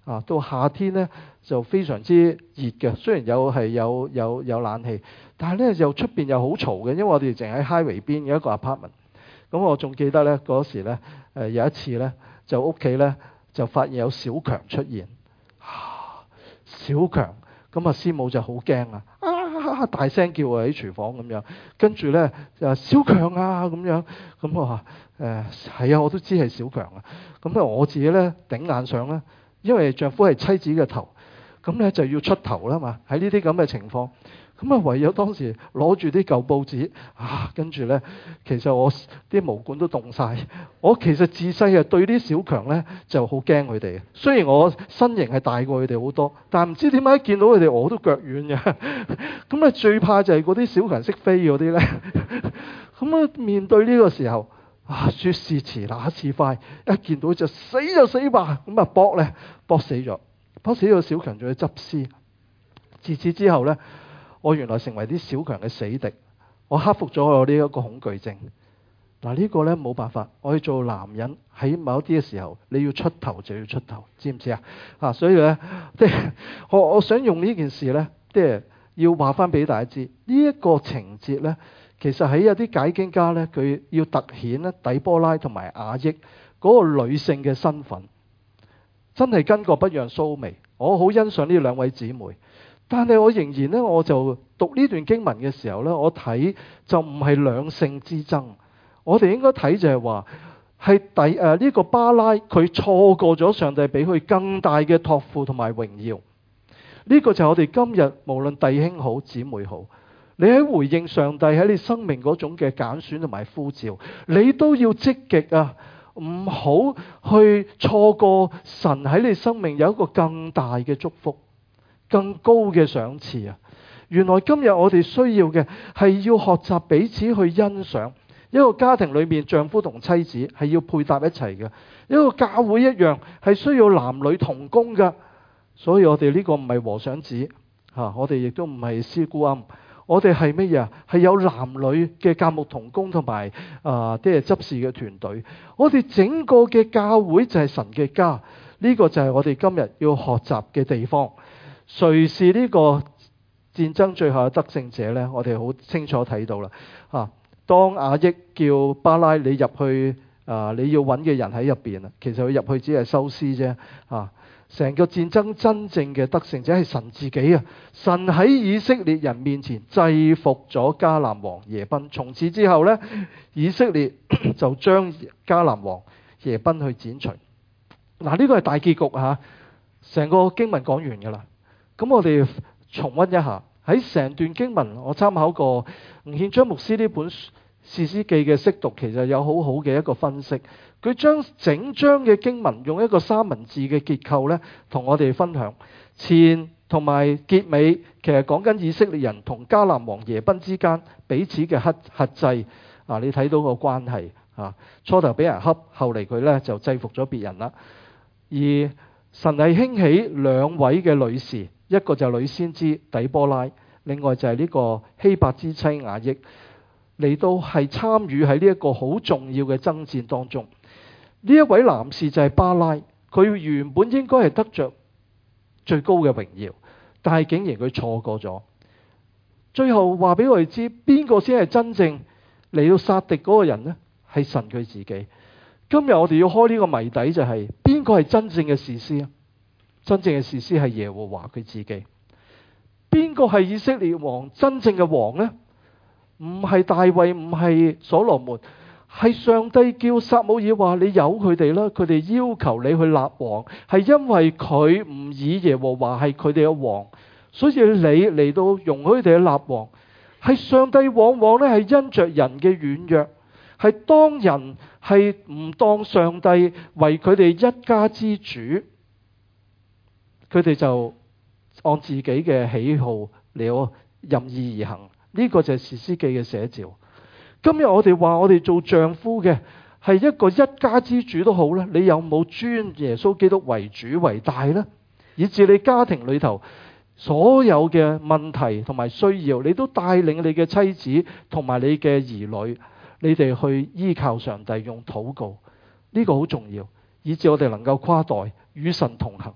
到夏天呢，就非常之熱嘅，雖然有冷氣，但係呢又出邊又好嘈嘅，因為我哋淨喺 highway 邊嘅一個 apartment。咁我仲記得呢嗰時呢，有一次呢，就屋企呢，就發現有小強出現，小強，咁師母就好驚大聲叫喺廚房咁樣，跟住呢，就小強啊咁樣，咁我話係啊，我都知係小強啊，咁我自己呢，頂硬上啦，因為丈夫係妻子嘅頭，咁呢就要出頭啦嘛，喺呢啲咁嘅情況，咁唯有當時攞住啲舊報紙跟住呢，其實我啲毛管都凍晒。我其實自細對啲小強呢就好驚佢哋，雖然我身形係大過佢哋好多，但唔知點解見到佢哋我都腳軟嘅。咁最怕就係嗰啲小強識飛嗰啲呢。咁面對呢個時候說時遲那時快，一見到就死吧，咁搏死咗小強，仲要執屍。自此之後呢，我原來成為啲小強嘅死敵，我克服咗我呢一個恐懼症。呢個呢冇辦法，我要做男人喺某一啲嘅時候，你要出頭就要出頭，知唔知啊？所以呢，我想用呢件事呢，要話翻俾大家知，呢一個情節呢，其實喺有啲解經家呢，佢要突顯呢底波拉同埋雅億嗰個女性嘅身份，真係巾幗不讓鬚眉。我好欣賞呢兩位姊妹。但係我仍然呢，我就讀呢段經文嘅時候呢，我睇就唔係兩性之爭，我哋應該睇就係話係呢個巴拉佢錯過咗上帝俾佢更大嘅託付同埋榮耀。呢個就係我哋今日無論弟兄好姊妹好，你喺回應上帝喺你生命嗰種嘅揀選同埋呼召，你都要積極唔好去錯過神喺你生命有一個更大嘅祝福，更高嘅賞賜啊！原來今日我哋需要嘅係要學習彼此去欣賞。一個家庭裏面，丈夫同妻子係要配搭一齊嘅，一個教會一樣係需要男女同工嘅。所以我哋呢個唔係和尚子我哋亦都唔係師姑庵，我哋係乜嘢？係有男女嘅教牧同工同埋啲係執事嘅團隊。我哋整個嘅教會就係神嘅家，呢個就係我哋今日要學習嘅地方。誰是呢個戰爭最後嘅得勝者呢？我哋好清楚睇到啦。當雅億叫巴拉你入去，你要揾嘅人喺入邊，其實佢入去只係收屍啫。成個戰爭真正嘅得勝者係神自己啊！神喺以色列人面前制服咗迦南王耶賓，從此之後呢，以色列就將迦南王耶賓去剪除。呢個係大結局成個經文講完噶啦。咁我哋重溫一下喺成段經文，我參考過吳憲章牧師呢本士師記嘅釋讀，其實有好好嘅一個分析。佢將整章嘅經文用一個三文治嘅結構呢，同我哋分享前同埋結尾，其實講緊以色列人同迦南王耶賓之間彼此嘅轄制。你睇到個關係初頭俾人恰，後嚟佢呢就制服咗別人啦。而神係興起兩位嘅女士，一個就係女先知底波拉，另外就係呢個希伯之妻雅億，嚟到係參與喺呢一個好重要嘅爭戰當中。呢一位男士就係巴拉，佢原本應該係得着最高嘅榮耀，但係竟然佢錯過咗。最後話俾我哋知，邊個先係真正嚟到殺敵嗰個人呢？係神佢自己。今日我哋要開呢個謎底，就係邊個係真正嘅士師啊？真正嘅士師係耶和華佢自己。邊個係以色列王真正嘅王呢？唔係大衛，唔係所羅門，係上帝叫撒母耳話你由佢哋啦，佢哋要求你去立王，係因為佢唔以耶和華係佢哋嘅王，所以你嚟到容許佢哋去立王。係上帝往往咧係因着人嘅軟弱，係當人係唔當上帝為佢哋一家之主，佢哋就按自己嘅喜好嚟任意而行。呢個就係士師記嘅寫照。今日我哋話我哋做丈夫嘅係一個一家之主都好啦，你有冇尊耶穌基督為主為大呢？以至你家庭裏頭所有嘅問題同埋需要，你都帶領你嘅妻子同埋你嘅兒女，你哋去依靠上帝，用禱告，呢個好重要，以至我哋能夠跨代與神同行。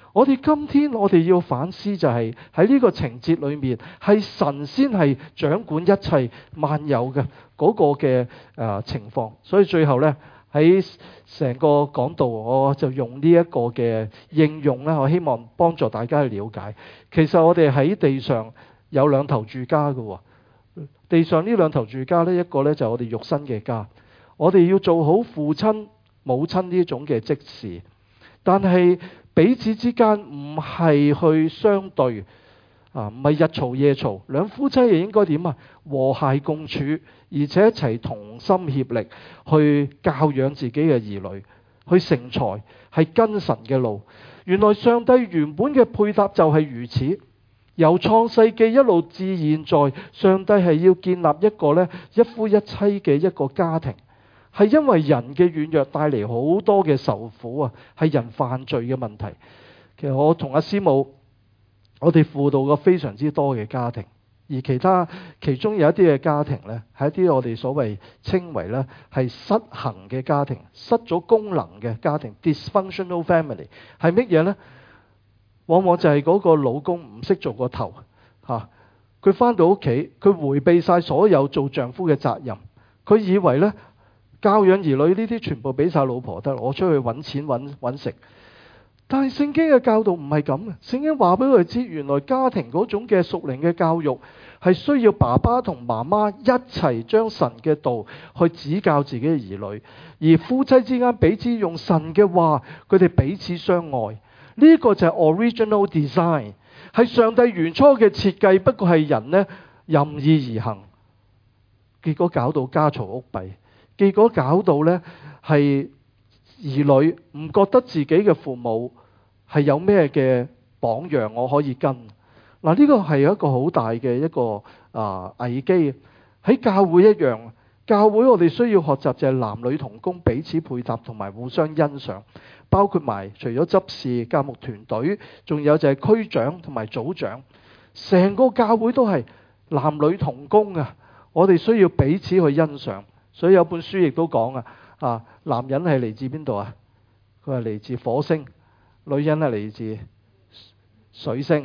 我哋今天我哋要反思就係喺呢個情節裏面，係神先係掌管一切萬有嘅嗰個嘅情況。所以最後呢，喺成個講道，我就用呢一個嘅應用呢，我希望幫助大家去了解。其實我哋喺地上有兩頭住家嘅。地上呢兩頭住家呢，一個呢就係我哋肉身嘅家，我哋要做好父親母親呢種嘅職事，但係彼此之間唔係去相對唔係日嘈夜嘈，兩夫妻又應該點啊？和諧共處，而且一齊同心協力去教養自己嘅兒女，去成才，係跟神嘅路。原來上帝原本嘅配搭就係如此。由創世記一路至現在，上帝係要建立一個一夫一妻嘅一個家庭，係因為人嘅軟弱帶嚟好多嘅受苦啊，係人犯罪嘅問題。其實我同阿師母，我哋輔導過非常之多嘅家庭，而其中有一啲嘅家庭呢，係一啲我哋所謂稱為呢係失衡嘅家庭，失咗功能嘅家庭 ，dysfunctional family 係乜嘢呢？往往就係嗰個老公唔識做個頭佢返到屋企，佢迴避晒所有做丈夫嘅責任，佢以為呢教養兒女呢啲全部俾晒老婆得，我出去揾錢揾食。但係聖經嘅教導唔係咁嘅，聖經話俾佢知，原來家庭嗰種嘅屬靈嘅教育係需要爸爸同媽媽一齊將神嘅道去指教自己嘅兒女，而夫妻之間彼此用神嘅話，佢哋彼此相愛。呢個就係 original design， 係上帝原初嘅設計，不過係人呢任意而行，結果搞到家嘈屋閉，結果搞到呢係兒女唔覺得自己嘅父母係有咩嘅榜樣我可以跟。嗱，呢個係一個好大嘅一個危機。喺教會一樣，教會我哋需要學習就係男女同工彼此配搭同埋互相欣賞。包括埋除咗執事、教牧團隊，仲有就係區長同埋組長，成個教會都係男女同工啊！我哋需要彼此去欣賞。所以有本書亦都講男人係嚟自邊度啊？佢係嚟自火星，女人係嚟自水星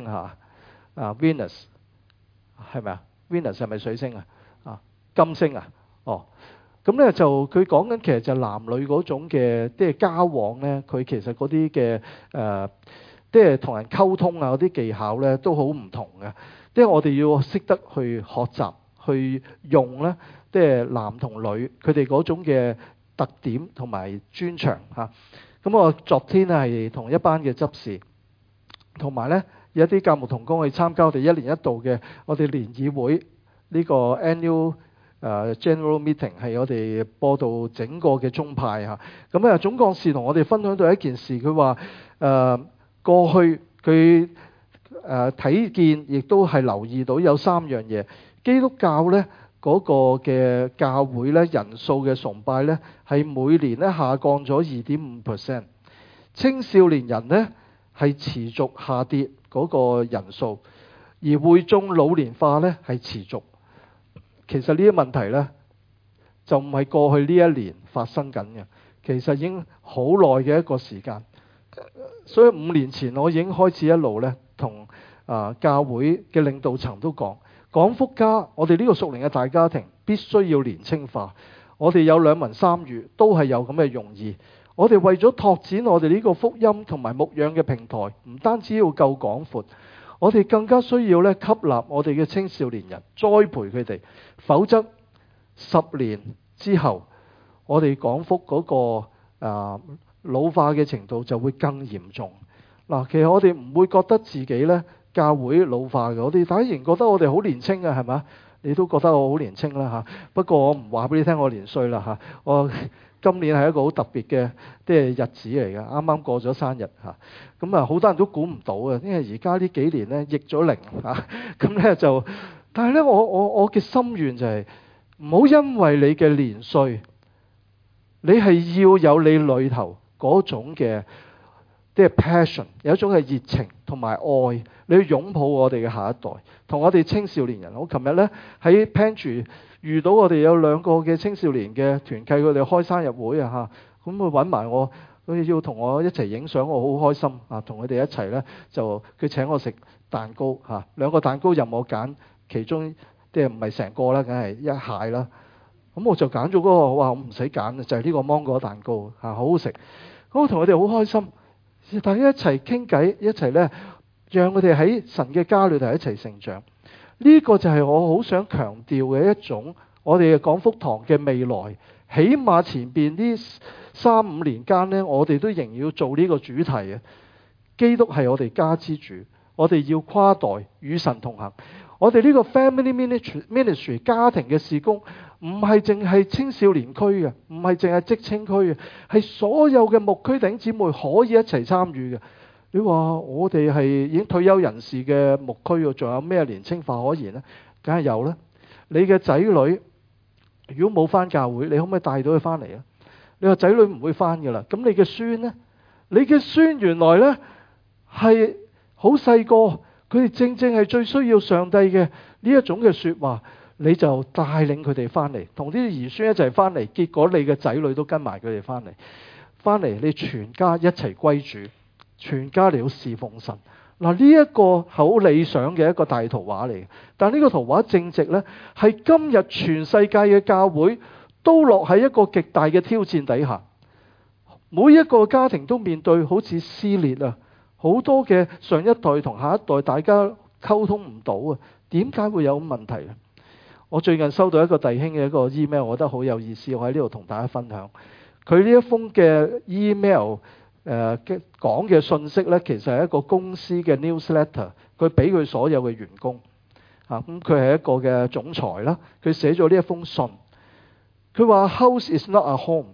Venus 係咪啊 ？Venus 係咪水星金星咁呢就佢講緊其實就男女嗰種嘅即係交往呢，佢其實嗰啲嘅即係同人溝通嗰啲技巧呢都好唔同嘅。即係我哋要識得去學習去用呢，即係男同女佢哋嗰種嘅特點同埋專長咁我昨天係同一班嘅執事，同埋呢有一啲教牧同工去參加我哋一年一度嘅我哋聯議會呢個 annual General Meeting， 係我哋播道整個嘅宗派咁總幹事同我哋分享到一件事，佢話過去佢睇見亦都係留意到有3樣嘢。基督教呢嗰個嘅教會呢人數嘅崇拜呢係每年呢下降咗 2.5%， 青少年人呢係持續下跌嗰個人數，而會眾老年化呢係持續。其實呢啲問題呢，就唔係過去呢一年發生緊嘅，其實已經好耐嘅一個時間。所以5年前我已經開始一路呢同教會嘅領導層都講福家，我哋呢個屬靈嘅大家庭必須要年青化。我哋有2文3語都係有咁嘅用意。我哋為咗拓展我哋呢個福音同埋牧養嘅平台，唔單止要夠廣闊，我哋更加需要咧吸納我哋嘅青少年人，栽培佢哋，否則10年之後，我哋廣福嗰個老化嘅程度就會更嚴重。其實我哋唔會覺得自己咧教會老化嘅，我哋大家仍然覺得我哋好年輕嘅，係咪？你都覺得我好年輕啦不過我唔話俾你聽我年歲啦我今年係一個好特別嘅即係日子嚟嘅，啱啱過咗生日咁好多人都估唔到啊，因為而家呢幾年咧逆咗齡咁咧就，但係咧我嘅心願就係唔好因為你嘅年歲，你係要有你裏頭嗰種嘅即係 passion， 有一種嘅熱情同埋愛，你要擁抱我哋嘅下一代，同我哋青少年人。我琴日咧喺 Pantry 遇到我哋有2個嘅青少年嘅團契，佢哋開生日會咁佢揾埋我， 佢要同我一齊影相，我好開心啊！同佢哋一齊呢，就佢請我食蛋糕嚇，兩個蛋糕任我揀，其中即係唔係成個啦，梗係一蟹啦。咁我就揀咗嗰個，我話我唔使揀，就係呢個芒果蛋糕嚇，好好食。咁我同佢哋好開心，大家一齊傾偈，一齊呢，讓佢哋喺神嘅家裏頭一齊成長。呢個就係我好想強調嘅一種，我哋嘅廣福堂嘅未來。起碼前邊呢3-5年間呢，我哋都仍然要做呢個主題嘅。基督係我哋家之主，我哋要跨代與神同行。我哋呢個 family ministry 家庭嘅事工，唔係淨係青少年區嘅，唔係淨係職青區嘅，係所有嘅牧區弟兄姊妹可以一齊參與嘅。你話我哋係已經退休人士嘅牧區，仲有咩年青化可言呢？梗係有啦。你嘅仔女如果冇返教會，你可唔可以帶到佢返嚟啊？你話仔女唔會返噶啦，咁你嘅孫呢？你嘅孫原來呢係好細個，佢哋正正係最需要上帝嘅呢一種嘅說話，你就帶領佢哋返嚟，同啲兒孫一齊返嚟，結果你嘅仔女都跟埋佢哋返嚟，返嚟你全家一齊歸主，全家嚟到侍奉神。嗱，呢一個好理想嘅一個大圖畫嚟嘅，但呢個圖畫正值呢，係今日全世界嘅教會都落喺一個極大嘅挑戰底下，每一個家庭都面對好似撕裂啊，好多嘅上一代同下一代大家溝通唔到啊，點解會有問題啊？我最近收到一個弟兄嘅一個 email， 我覺得好有意思，我喺呢度同大家分享。佢呢一封嘅 email。講嘅信息呢，其實係一個公司嘅 newsletter， 佢俾佢所有嘅員工啊。咁佢係一個嘅總裁啦，佢寫咗呢一封信。佢話 House is not a home,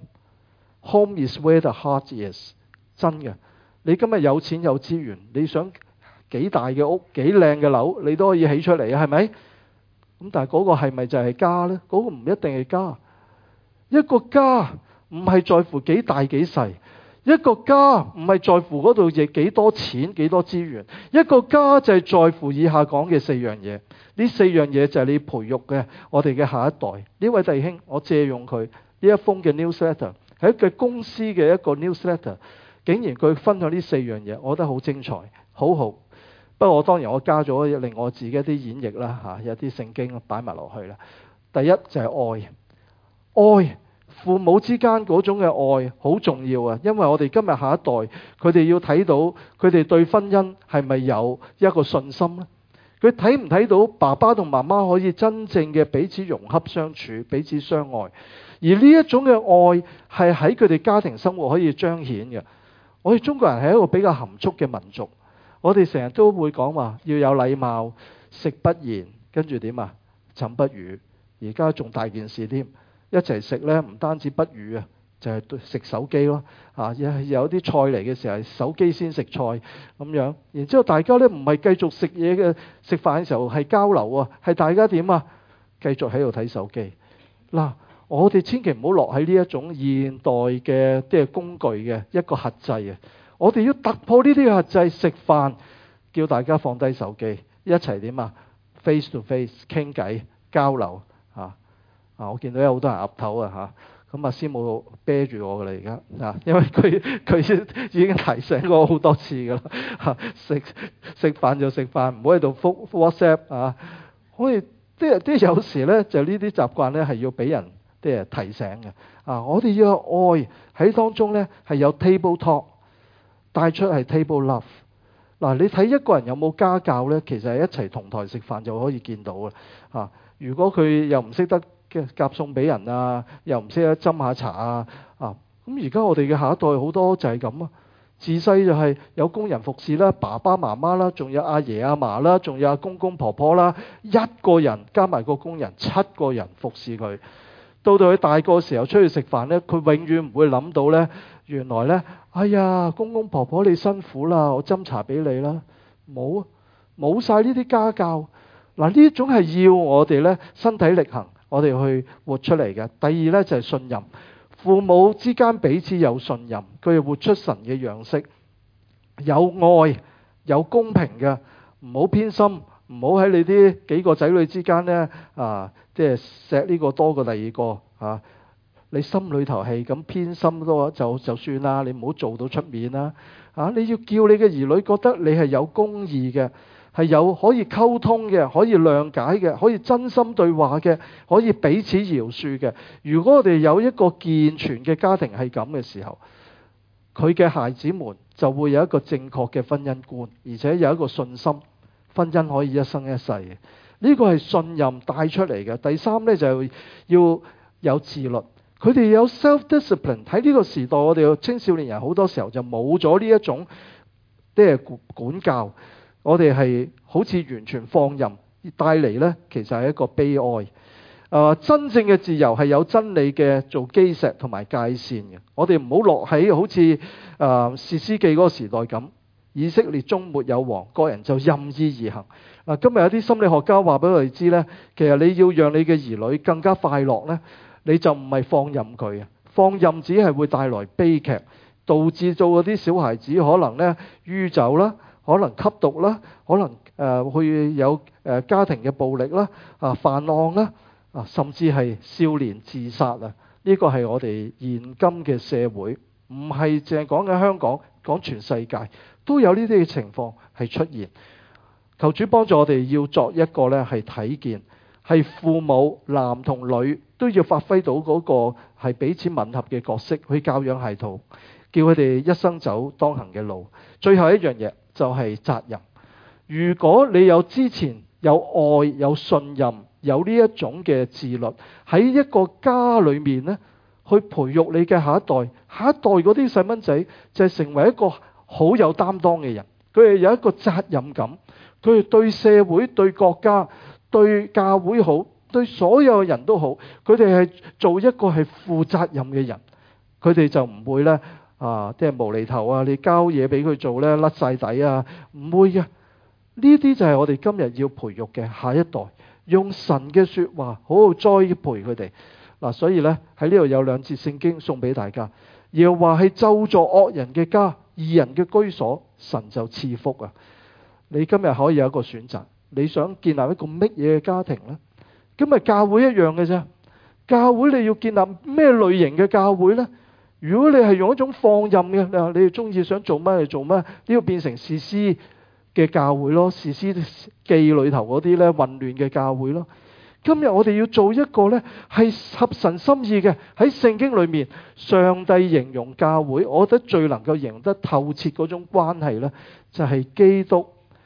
home is where the heart is。真嘅，你今日有錢有資源，你想幾大嘅屋、幾靚嘅樓，你都可以起出嚟啊，係咪？咁但係嗰個係咪就係家呢？嗰個唔一定係家。一個家唔係在乎幾大幾細。一個家唔係在乎嗰度亦幾多錢幾多資源，一個家就係在乎以下講嘅4樣嘢。呢4樣嘢就係你培育嘅我哋嘅下一代。呢位弟兄，我借用佢呢一封嘅 newsletter， 係一個公司嘅一個 newsletter， 竟然佢分享呢4樣嘢，我覺得好精彩，好好。不過我當然我加咗令我自己一啲演繹啦，有啲聖經擺埋落去啦。第一就係愛。父母之間嗰種嘅愛好重要啊，因為我哋今日下一代，佢哋要睇到佢哋對婚姻係咪有一個信心呢？佢睇唔睇到爸爸同媽媽可以真正嘅彼此融洽相處，彼此相愛？而呢一種嘅愛係喺佢哋家庭生活可以彰顯嘅。我哋中國人係一個比較含蓄嘅民族，我哋成日都會講話要有禮貌，食不言，跟住點啊？寢不語。而家仲大件事添。一齊食呢，唔單止不語啊，就係食手機咯。有啲菜嚟嘅時候，手機先食菜咁樣。然之後大家呢，唔係繼續食嘢嘅，食飯嘅時候係交流啊，係大家點啊？繼續喺度睇手機。嗱，我哋千祈唔好落喺呢一種現代嘅即係工具嘅一個轄制啊！我哋要突破呢啲嘅轄制，食飯叫大家放低手機，一齊點啊 ？face to face 傾偈交流啊！我見到有好多人岌頭啊嚇，咁師母啤住我噶啦而家啊，因為佢已經提醒我好多次噶啦嚇，食飯就食飯，唔好喺度覆 WhatsApp 啊。可以啲有時咧就呢啲習慣咧係要俾人啲提醒嘅啊。我哋要有愛喺當中咧，係有 table talk 帶出係 table love。嗱，你睇一個人有冇家教咧，其實係一齊同台食飯就可以見到嘅啊。如果佢又唔識得夾餸俾人啊，又唔識得斟下茶啊，咁而家我哋嘅下一代好多就係咁啊，自細就係有工人服侍啦，爸爸媽媽啦，仲有阿爺阿嫲啦，仲有阿公公婆婆啦，一個人加埋個工人，7個人服侍佢。到佢大個時候出去食飯呢，佢永遠唔會諗到呢，原來呢，哎呀，公公婆婆你辛苦啦，我斟茶俾你啦，冇晒呢啲家教。嗱，呢種係要我哋呢身體力行，我哋去活出嚟嘅。第二呢，就係信任，父母之間彼此有信任，佢哋活出神嘅樣式，有愛，有公平嘅，唔好偏心，唔好喺你啲幾個仔女之間呢，即係錫呢個多過第二個你心裏頭係咁偏心多就算啦，你唔好做到出面啦。你要叫你嘅兒女覺得你係有公義嘅，係有可以溝通嘅，可以諒解嘅，可以真心對話嘅，可以彼此饒恕嘅。如果我哋有一個健全嘅家庭係咁嘅時候，佢嘅孩子們就會有一個正確嘅婚姻觀，而且有一個信心，婚姻可以一生一世嘅。呢個係信任帶出嚟嘅。第三呢，就要有自律，佢哋有 self-discipline。喺呢個時代，我哋嘅青少年人好多時候就冇咗呢一種即係管教，我哋係好似完全放任，帶嚟呢其實係一個悲哀。真正嘅自由係有真理嘅做基石同埋界線嘅。我哋唔好落喺好似士師記嗰個時代咁，以色列中沒有王，個人就任意而行。今日有啲心理學家話俾我哋知呢，其實你要讓你嘅兒女更加快樂呢，你就唔係放任佢啊，放任只係會帶來悲劇，導致到嗰啲小孩子可能呢酗酒啦，可能吸毒啦，可能會有家庭嘅暴力啦，犯案啦，甚至係少年自殺啊！呢個係我哋現今嘅社會，唔係淨係講緊香港，講全世界都有呢啲嘅情況係出現。求主幫助我哋要作一個呢係睇見，係父母男同女都要發揮到嗰個係彼此吻合嘅角色，去教養孩童，叫佢哋一生走當行嘅路。最後一樣嘢就係責任。如果你有之前有愛、有信任、有呢一種嘅自律，喺一個家裏面呢，去培育你嘅下一代，下一代嗰啲細蚊仔就係成為一個好有擔當嘅人，佢哋有一個責任感。佢哋對社會、對國家、對教會好，對所有人都好。佢哋係做一個係負責任嘅人，佢哋就唔會呢即係無厘頭啊！你交嘢俾佢做呢，甩晒底啊，唔會嘅。呢啲就係我哋今日要培育嘅下一代，用神嘅說話好好栽培佢哋。所以呢，喺呢度有兩節聖經送俾大家。耶和華係咒詛惡人嘅家，義人嘅居所，神就賜福啊！你今日可以有一個選擇，你想建立一個乜嘢嘅家庭呢？今日教會一樣嘅啫。教會你要建立咩類型嘅教會呢？如果你係用一種放任嘅，你哋中意想做乜就做乜，呢個變成士師嘅教會咯，士師記裏頭嗰啲呢混亂嘅教會咯。今日我哋要做一個呢係合神心意嘅。喺聖經裏面，上帝形容教會，我覺得最能夠形容得透徹嗰種關係呢，就係基督。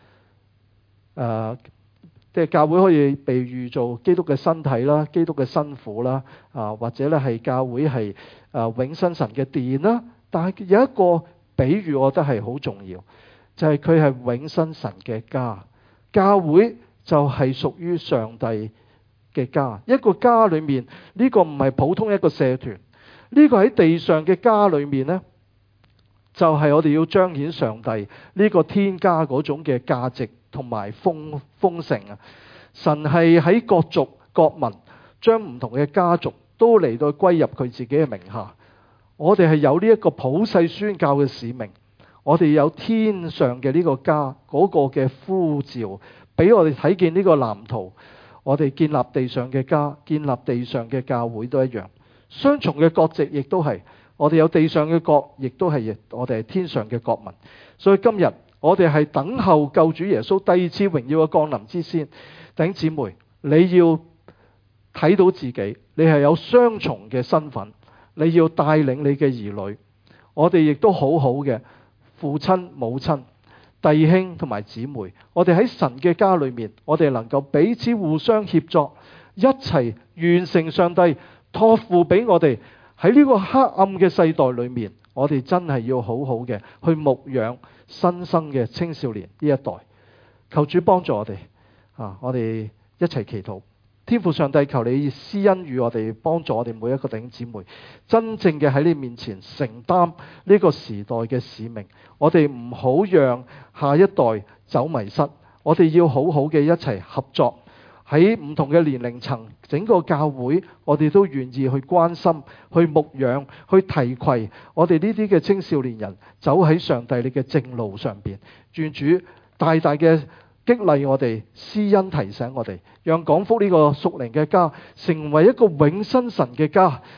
即係教會可以被喻做基督嘅身體啦，基督嘅新婦啦，或者咧係教會係永生神嘅殿啦。但係有一個比喻，我覺得係好重要，就係佢係永生神嘅家。教會就係屬於上帝嘅家。一個家裏面，呢個唔係普通一個社團，呢個喺地上嘅家裏面呢，就係我哋要彰顯上帝呢個天家嗰種嘅價值同埋豐盛啊！神係喺各族各民將唔同嘅家族都嚟到歸入佢自己嘅名下。我哋係有呢一個普世宣教嘅使命，我哋有天上嘅呢個家嗰個嘅呼召，俾我哋睇見呢個藍圖。我哋建立地上嘅家，建立地上嘅教會都一樣。雙重嘅國籍亦都係，我哋有地上嘅國，亦都係我哋係天上嘅國民。所以今日我哋係等候救主耶穌第二次榮耀嘅降臨之先。弟兄姊妹，你要睇到自己，你係有雙重嘅身份，你要帶領你嘅兒女。我哋亦都好好嘅父親、母親、弟兄同埋姊妹，我哋喺神嘅家裏面，我哋能夠彼此互相協作，一齊完成上帝託付俾我哋喺呢個黑暗嘅世代裏面，我哋真係要好好嘅去牧養新生嘅青少年呢一代。求主幫助我哋我哋一齊祈禱。天父上帝，求你施恩與我哋，幫助我哋每一個弟兄姊妹，真正嘅喺你面前承擔呢個時代嘅使命。我哋唔好讓下一代走迷失，我哋要好好嘅一齊合作。喺唔同嘅年齡層，整個教會，我哋都願意去關心、去牧養、去提攜我哋呢啲嘅青少年人，走喺上帝你嘅正路上邊。願主大大嘅激勵我哋，施恩提醒我哋，讓港福呢個屬靈嘅家成為一個永生神嘅家，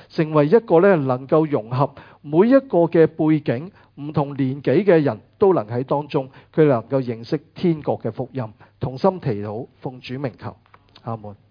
成為一個咧能夠融合每一個嘅背景、唔同年紀嘅人都能喺當中，佢能夠認識天國嘅福音。同心祈禱，奉主名求，阿門。